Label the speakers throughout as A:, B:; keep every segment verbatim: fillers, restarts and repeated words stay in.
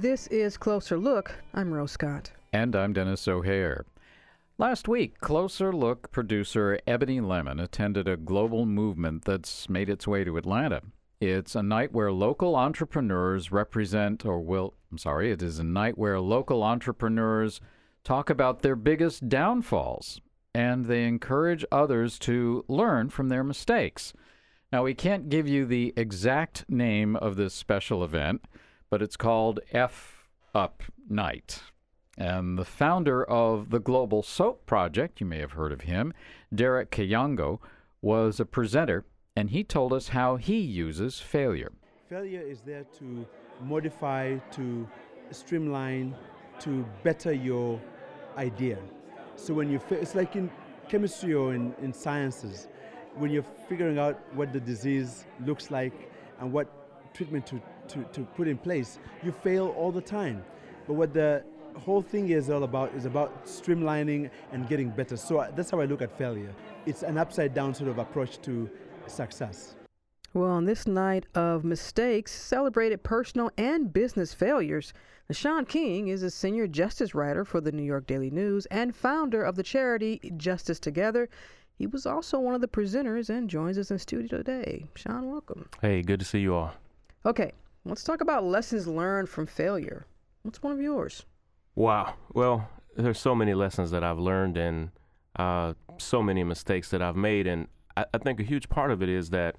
A: This is Closer Look. I'm Rose Scott.
B: And I'm Dennis O'Hare. Last week, Closer Look producer Ebony Lemon attended a global movement that's made its way to Atlanta. It's a night where local entrepreneurs represent, or will, I'm sorry, it is a night where local entrepreneurs talk about their biggest downfalls, and they encourage others to learn from their mistakes. Now, we can't give you the exact name of this special event, but it's called F Up Night. And the founder of the Global Soap Project, you may have heard of him, Derek Kayango, was a presenter, and he told us how he uses failure.
C: Failure is there to modify, to streamline, to better your idea. So when you, fa- it's like in chemistry or in, in sciences, when you're figuring out what the disease looks like and what treatment to, to, to put in place, you fail all the time. But what the whole thing is all about is about streamlining and getting better. So that's how I look at failure. It's an upside down sort of approach to success.
A: Well, on this night of mistakes, celebrated personal and business failures, Sean King is a senior justice writer for the New York Daily News and founder of the charity Justice Together. He was also one of the presenters and joins us in studio today. Sean, welcome.
D: Hey, good to see you all.
A: Okay, let's talk about lessons learned from failure. What's one of yours?
D: Wow. Well, there's so many lessons that I've learned and uh, so many mistakes that I've made. And I, I think a huge part of it is that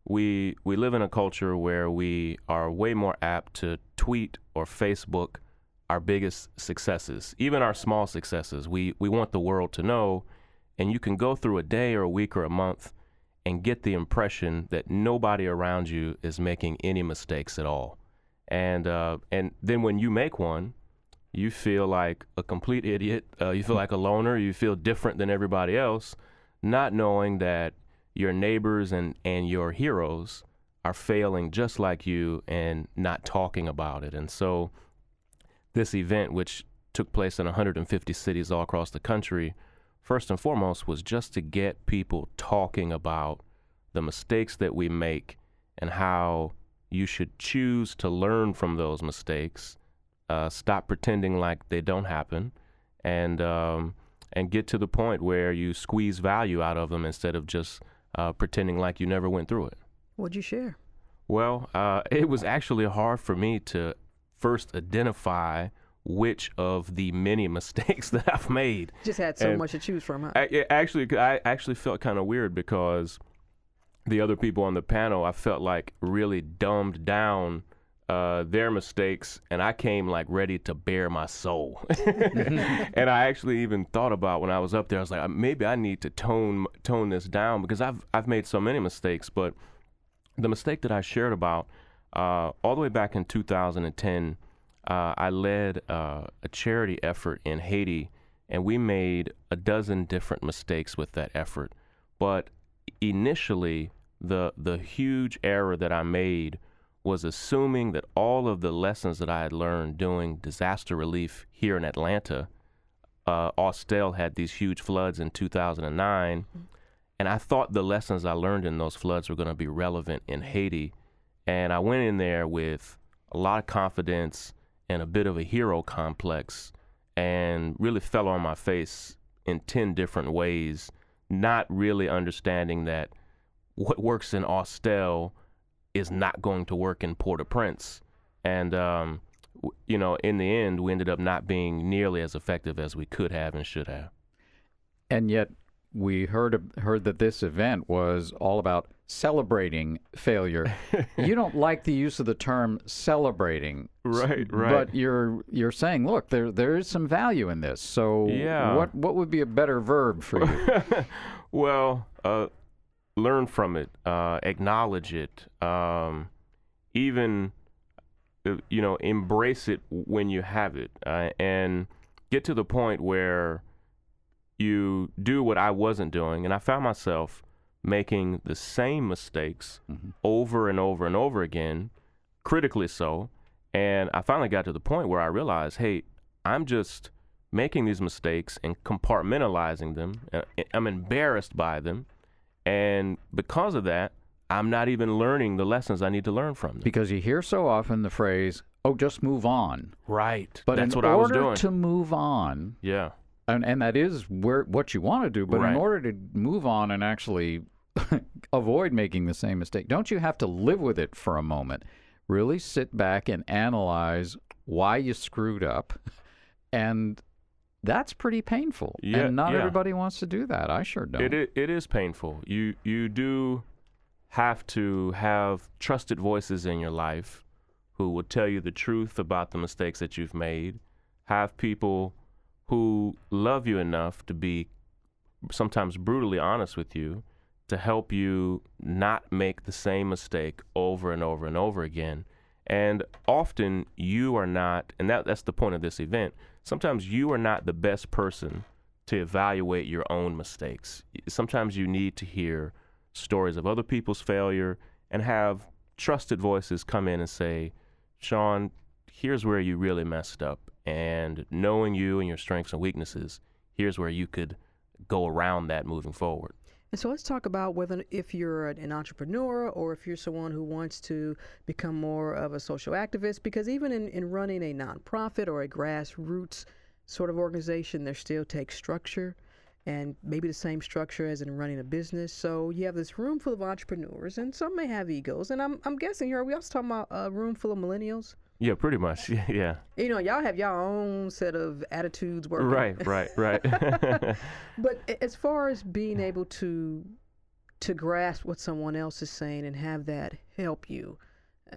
D: we we live in a culture where we are way more apt to tweet or Facebook our biggest successes, even our small successes. We, we want the world to know, and you can go through a day or a week or a month and get the impression that nobody around you is making any mistakes at all. And uh, and then when you make one, you feel like a complete idiot. Uh, you feel like a loner. You feel different than everybody else, not knowing that your neighbors and, and your heroes are failing just like you and not talking about it. And so this event, which took place in one hundred fifty cities all across the country, first and foremost was just to get people talking about the mistakes that we make and how you should choose to learn from those mistakes. Uh, stop pretending like they don't happen, and um, and get to the point where you squeeze value out of them instead of just uh, pretending like you never went through it.
A: What'd you share?
D: Well, uh, it was actually hard for me to first identify which of the many mistakes that I've made.
A: Just had so
D: and
A: much to choose from, huh?
D: I, it actually, I actually felt kind of weird because the other people on the panel, I felt like really dumbed down Uh, their mistakes, and I came like ready to bare my soul. And I actually even thought about when I was up there, I was like, maybe I need to tone tone this down because I've I've made so many mistakes. But the mistake that I shared about uh, all the way back in two thousand ten, uh, I led uh, a charity effort in Haiti, and we made a dozen different mistakes with that effort. But initially, the the huge error that I made was assuming that all of the lessons that I had learned doing disaster relief here in Atlanta, uh, Austell had these huge floods in two thousand nine, mm-hmm. and I thought the lessons I learned in those floods were going to be relevant in Haiti, and I went in there with a lot of confidence and a bit of a hero complex, and really fell on my face in ten different ways, not really understanding that what works in Austell is not going to work in Port-au-Prince. And, um, w- you know, in the end, we ended up not being nearly as effective as we could have and should have.
B: And yet we heard heard that this event was all about celebrating failure. You don't like the use of the term celebrating.
D: Right, right.
B: But you're you're saying, look, there there is some value in this. So
D: yeah.
B: what what would be a better verb for you?
D: Well, uh, learn from it, uh, acknowledge it, um, even, uh, you know, embrace it when you have it, uh, and get to the point where you do what I wasn't doing. And I found myself making the same mistakes mm-hmm. over and over and over again, critically so. And I finally got to the point where I realized, hey, I'm just making these mistakes and compartmentalizing them. I'm embarrassed by them. And because of that, I'm not even learning the lessons I need to learn from them.
B: Because you hear so often the phrase, oh, just move on.
D: Right.
B: But
D: That's
B: in
D: what I was
B: order
D: doing.
B: to move on,
D: Yeah.
B: and, and that is where what you want to do, but
D: Right.
B: in order to move on and actually avoid making the same mistake, don't you have to live with it for a moment? Really sit back and analyze why you screwed up, and that's pretty painful.
D: Yeah,
B: and not
D: yeah.
B: everybody wants to do that. I sure don't.
D: It, it it is painful. You you do have to have trusted voices in your life who will tell you the truth about the mistakes that you've made. Have people who love you enough to be sometimes brutally honest with you, to help you not make the same mistake over and over and over again. And often you are not, and that, that's the point of this event, sometimes you are not the best person to evaluate your own mistakes. Sometimes you need to hear stories of other people's failure and have trusted voices come in and say, Sean, here's where you really messed up. And knowing you and your strengths and weaknesses, here's where you could go around that moving forward.
A: And so let's talk about whether if you're an entrepreneur or if you're someone who wants to become more of a social activist, because even in, in running a nonprofit or a grassroots sort of organization, there still takes structure, and maybe the same structure as in running a business. So you have this room full of entrepreneurs, and some may have egos. And I'm I'm guessing here, are we also talking about a room full of millennials?
D: Yeah, pretty much. Yeah, yeah.
A: You know, y'all have your own set of attitudes working.
D: Right, right, right.
A: But a- as far as being able to to grasp what someone else is saying and have that help you, uh,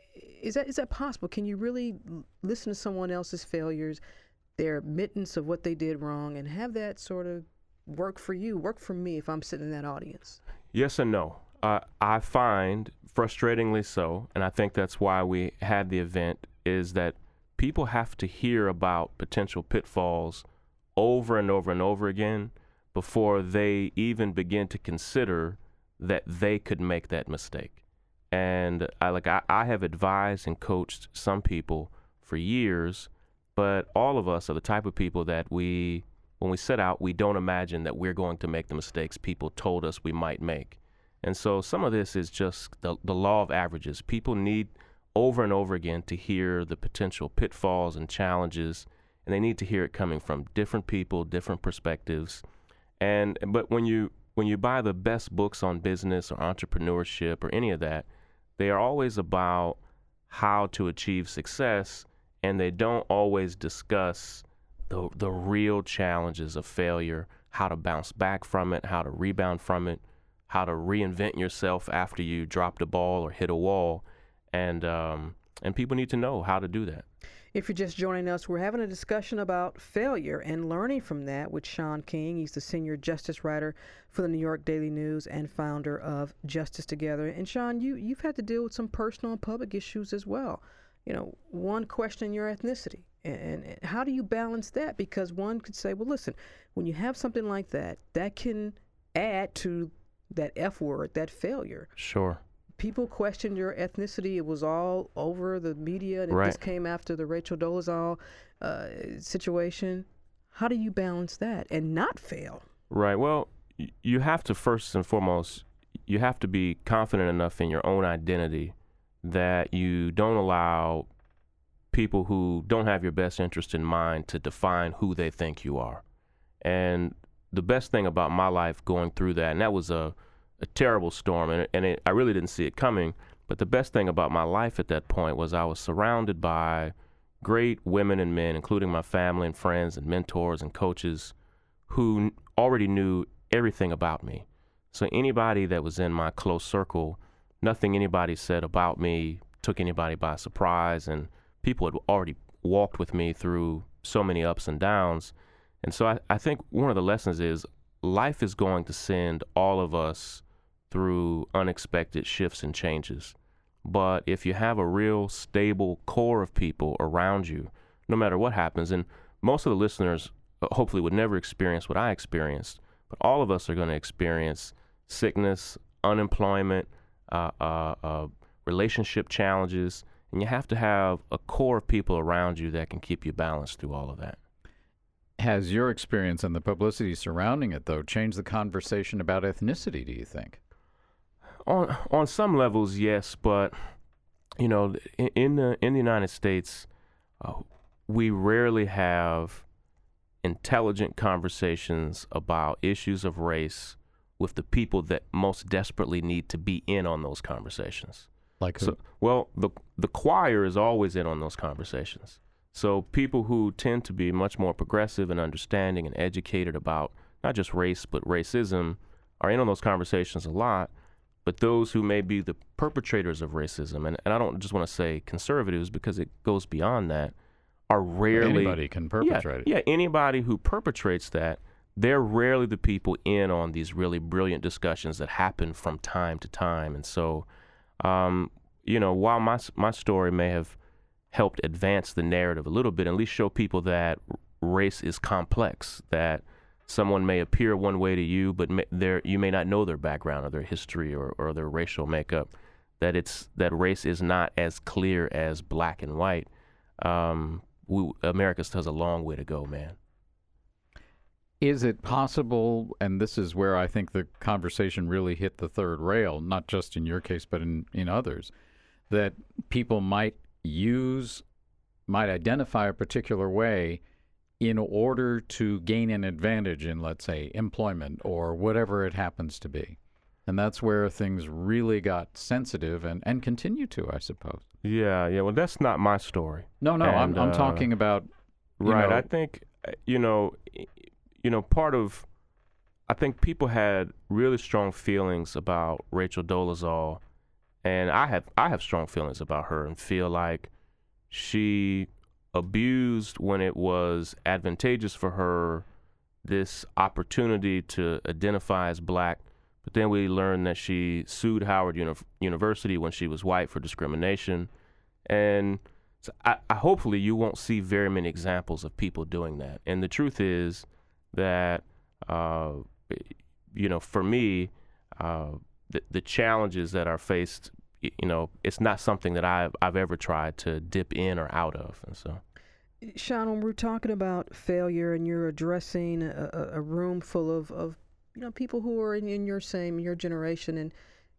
A: is that is that possible? Can you really l- listen to someone else's failures, their admittance of what they did wrong, and have that sort of work for you, work for me if I'm sitting in that audience?
D: Yes and no. Uh, I find, frustratingly so, and I think that's why we had the event, is that people have to hear about potential pitfalls over and over and over again before they even begin to consider that they could make that mistake. And I like I, I have advised and coached some people for years, but all of us are the type of people that we, when we set out, we don't imagine that we're going to make the mistakes people told us we might make. And so some of this is just the, the law of averages. People need over and over again to hear the potential pitfalls and challenges, and they need to hear it coming from different people, different perspectives. And but when you when you buy the best books on business or entrepreneurship or any of that, they are always about how to achieve success, and they don't always discuss the the real challenges of failure, how to bounce back from it, how to rebound from it, how to reinvent yourself after you dropped a ball or hit a wall, and um, and people need to know how to do that.
A: If you're just joining us, we're having a discussion about failure and learning from that with Shaun King. He's the senior justice writer for the New York Daily News and founder of Justice Together. And Shaun, you, you've had to deal with some personal and public issues as well. You know, one, question your ethnicity. And, and how do you balance that? Because one could say, well, listen, when you have something like that, that can add to that F word, that failure.
D: Sure.
A: People questioned your ethnicity. It was all over the media, and it
D: Right.
A: just came after the Rachel Dolezal uh, situation. How do you balance that and not fail?
D: Right. Well, y- you have to first and foremost, you have to be confident enough in your own identity that you don't allow people who don't have your best interest in mind to define who they think you are. And the best thing about my life going through that, and that was a, a terrible storm, and, it, and it, I really didn't see it coming, but the best thing about my life at that point was I was surrounded by great women and men, including my family and friends and mentors and coaches who n- already knew everything about me. So anybody that was in my close circle, nothing anybody said about me took anybody by surprise, and people had already walked with me through so many ups and downs. And so I, I think one of the lessons is life is going to send all of us through unexpected shifts and changes. But if you have a real stable core of people around you, no matter what happens, and most of the listeners uh, hopefully would never experience what I experienced, but all of us are going to experience sickness, unemployment, uh, uh, uh, relationship challenges, and you have to have a core of people around you that can keep you balanced through all of that.
B: Has your experience and the publicity surrounding it, though, changed the conversation about ethnicity, do you think?
D: On on some levels, yes, but you know, in, in the in the United States, uh, we rarely have intelligent conversations about issues of race with the people that most desperately need to be in on those conversations.
B: Like who?
D: So, well, the the choir is always in on those conversations. So people who tend to be much more progressive and understanding and educated about not just race but racism are in on those conversations a lot. But those who may be the perpetrators of racism, and, and I don't just want to say conservatives because it goes beyond that, are rarely...
B: Anybody can perpetrate
D: yeah,
B: it.
D: Yeah, anybody who perpetrates that, they're rarely the people in on these really brilliant discussions that happen from time to time. And so, um, you know, while my my story may have helped advance the narrative a little bit, at least show people that race is complex, that someone may appear one way to you, but may, you may not know their background or their history or, or their racial makeup, that it's that race is not as clear as black and white. Um, we, America still has a long way to go, man.
B: Is it possible, and this is where I think the conversation really hit the third rail, not just in your case, but in, in others, that people might use, might identify a particular way in order to gain an advantage in, let's say, employment or whatever it happens to be? And that's where things really got sensitive and, and continue to, I suppose.
D: Yeah, yeah. Well, that's not my story.
B: No, no,
D: And,
B: I'm, I'm
D: uh,
B: talking about, you
D: right.
B: know,
D: I think, you know, you know, part of, I think people had really strong feelings about Rachel Dolezal, and I have, I have strong feelings about her and feel like she abused when it was advantageous for her this opportunity to identify as black. But then we learned that she sued Howard Uni- University when she was white for discrimination. And so I, I hopefully you won't see very many examples of people doing that. And the truth is that, uh, you know, for me, uh, the, the challenges that are faced, you know, it's not something that I've, I've ever tried to dip in or out of. And so,
A: Sean, when we're talking about failure and you're addressing a, a room full of, of you know, people who are in, in your same, your generation, and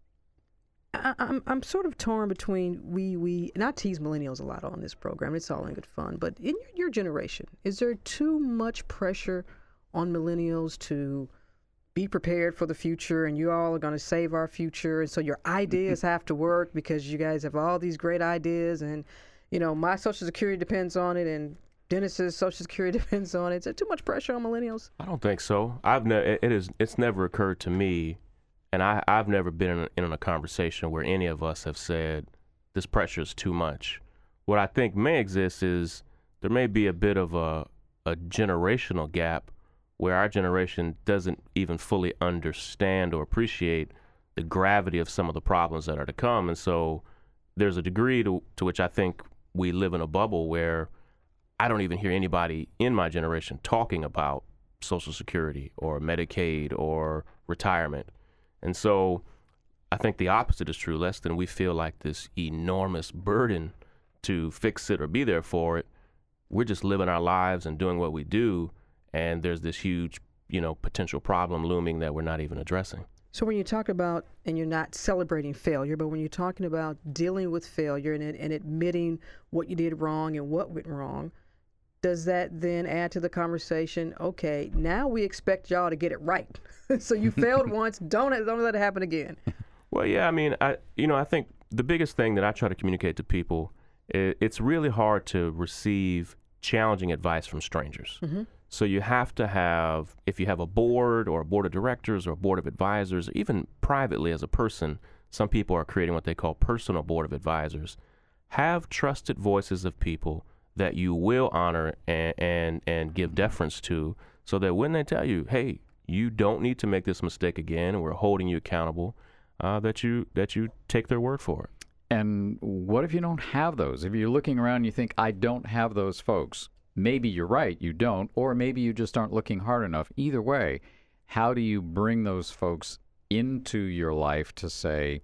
A: I, I'm I'm sort of torn between we, we, and I tease millennials a lot on this program. It's all in good fun. But in your, your generation, is there too much pressure on millennials to be prepared for the future, and you all are going to save our future, and so your ideas have to work because you guys have all these great ideas, and, you know, my Social Security depends on it, and Dennis's Social Security depends on it. Is there too much pressure on millennials?
D: I don't think so. I've ne- it is it's never occurred to me, and I, I've never been in a, in a conversation where any of us have said this pressure is too much. What I think may exist is there may be a bit of a, a generational gap where our generation doesn't even fully understand or appreciate the gravity of some of the problems that are to come. And so there's a degree to, to which I think we live in a bubble where I don't even hear anybody in my generation talking about Social Security or Medicaid or retirement. And so I think the opposite is true. Less than we feel like this enormous burden to fix it or be there for it. We're just living our lives and doing what we do. And there's this huge, you know, potential problem looming that we're not even addressing.
A: So when you talk about, and you're not celebrating failure, but when you're talking about dealing with failure and, and admitting what you did wrong and what went wrong, does that then add to the conversation? Okay, now we expect y'all to get it right. So you failed once, don't don't let it happen again.
D: Well, yeah, I mean, I you know, I think the biggest thing that I try to communicate to people, is it's really hard to receive challenging advice from strangers. Mm-hmm. So you have to have, if you have a board or a board of directors or a board of advisors, or even privately as a person, some people are creating what they call personal board of advisors. Have trusted voices of people that you will honor and, and, and give deference to, so that when they tell you, hey, you don't need to make this mistake again, and we're holding you accountable, uh, that you that you take their word for it.
B: And what if you don't have those? If you're looking around and you think, I don't have those folks, maybe you're right, you don't, or maybe you just aren't looking hard enough. Either way, how do you bring those folks into your life to say,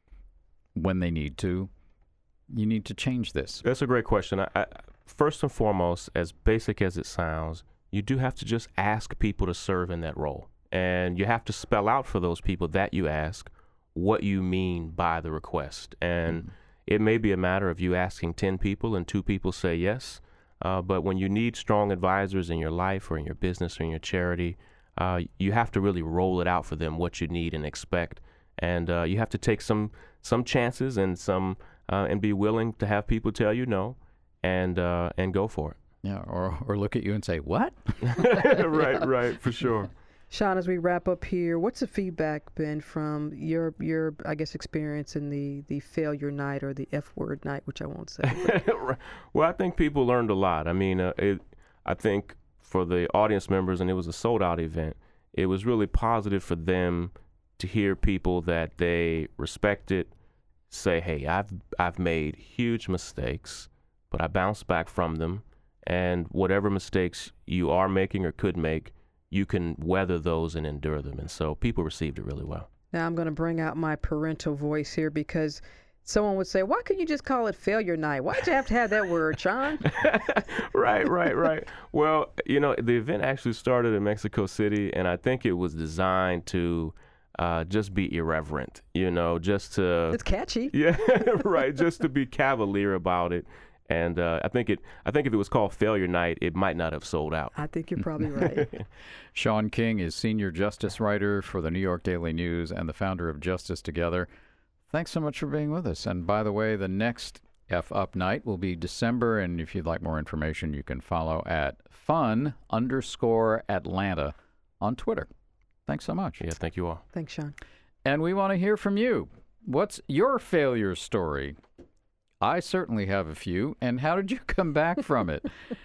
B: when they need to, you need to change this?
D: That's a great question. I, I, first and foremost, as basic as it sounds, you do have to just ask people to serve in that role. And you have to spell out for those people that you ask what you mean by the request. And mm-hmm. it may be a matter of you asking ten people and two people say yes. Uh, but when you need strong advisors in your life or in your business or in your charity, uh, you have to really roll it out for them what you need and expect. And uh, you have to take some some chances and some uh, and be willing to have people tell you no, and uh, and go for it.
B: Yeah, or or look at you and say, what?
D: Right, right, for sure.
A: Sean, as we wrap up here, what's the feedback been from your your I guess experience in the the failure night or the F word night, which I won't say.
D: Well, I think people learned a lot. I mean, uh, it, I think for the audience members, and it was a sold out event, it was really positive for them to hear people that they respected say, hey, I've I've made huge mistakes, but I bounced back from them, and whatever mistakes you are making or could make, you can weather those and endure them. And so people received it really well.
A: Now I'm going to bring out my parental voice here, because someone would say, why couldn't you just call it failure night? Why'd you have to have that word, Sean?
D: Right, right, right. Well, you know, the event actually started in Mexico City, and I think it was designed to uh, just be irreverent, you know, just to...
A: It's catchy.
D: Yeah, right, just to be cavalier about it. And uh, I think it. I think if it was called Failure Night, it might not have sold out.
A: I think you're probably right.
B: Sean King is senior justice writer for the New York Daily News and the founder of Justice Together. Thanks so much for being with us. And by the way, the next F Up Night will be December. And if you'd like more information, you can follow at fun underscore Atlanta on Twitter. Thanks so much.
D: Yeah, thank you all.
A: Thanks, Sean.
B: And we want to hear from you. What's your failure story? I certainly have a few. And how did you come back from it?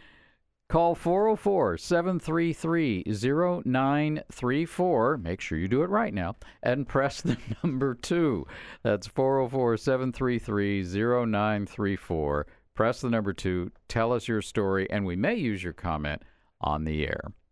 B: Call four oh four, seven three three, oh nine three four. Make sure you do it right now. And press the number two. That's four oh four, seven three three, oh nine three four. Press the number two. Tell us your story, and we may use your comment on the air.